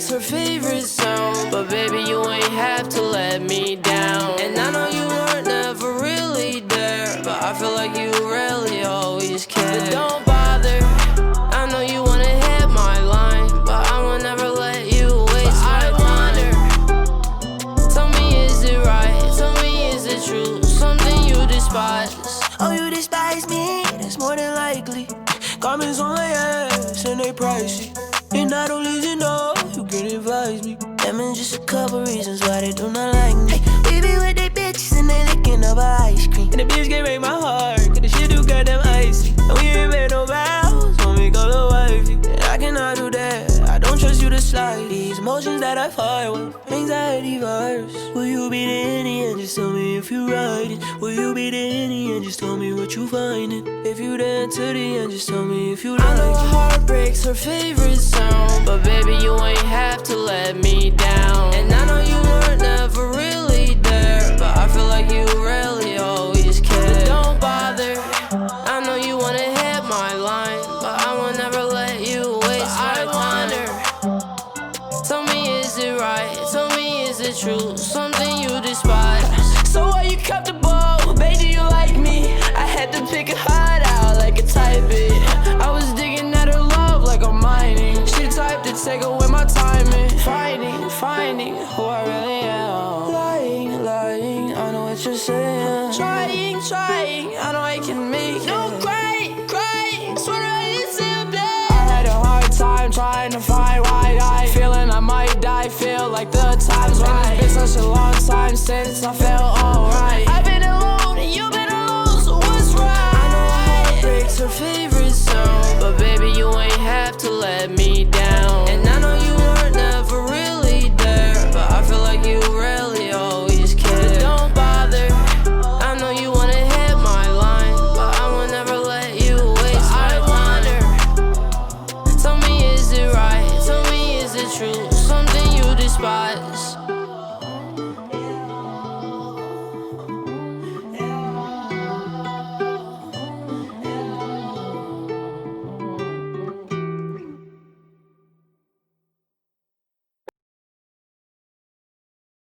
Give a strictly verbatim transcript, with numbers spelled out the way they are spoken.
breaks her favorite sound, but baby, you ain't have to let me down. And I know you weren't never really there, but I feel like you really always care. But don't bother, I know you wanna hit my line, but I will never let you waste my time. Tell me, is it right? Tell me, is it true? Something you despise. Oh, you despise me? That's more than likely. Comments on my ass and they pricey. And I don't listen, no, you can advise me. Them is just a couple reasons why they do not like me. Hey, we be with they bitches and they licking up our ice cream. And the bitch can break my heart, cause the shit do got them icy. And we ain't made no vows, when we go to wifey. And I cannot do that, I don't trust you to slide. These emotions that I fight with, anxiety virus. Will you be the Indian? Just tell me if you ride it. Will you be the Indian? Just tell me what you findin'. If you there to the end, just tell me if you like it. I know her heart breaks her favorite sound, but baby, you ain't have to let me down. And I know you weren't never really there, but I feel like you really always care. But don't bother, I know you wanna hit my line, but I will never let you waste my time. Tell me, is it right? Tell me, is it true? Something you despise. So are you comfortable? Baby, do you like me? I had to pick a heart out like a type it. I was digging at her love like I'm mining. She the type to take away my timing. Finding, finding who I really am. Lying, lying, I know what you're saying. Trying, trying, I know I can make it. No, cry, cry, swear I didn't see a day. I had a hard time trying to find why I feeling I might die. Feel like the time's right. It's been such a long time since I felt alright. I've been alone and you've been alone, so what's right? I know her heart breaks her favorite sound, but baby, you ain't have to let me down.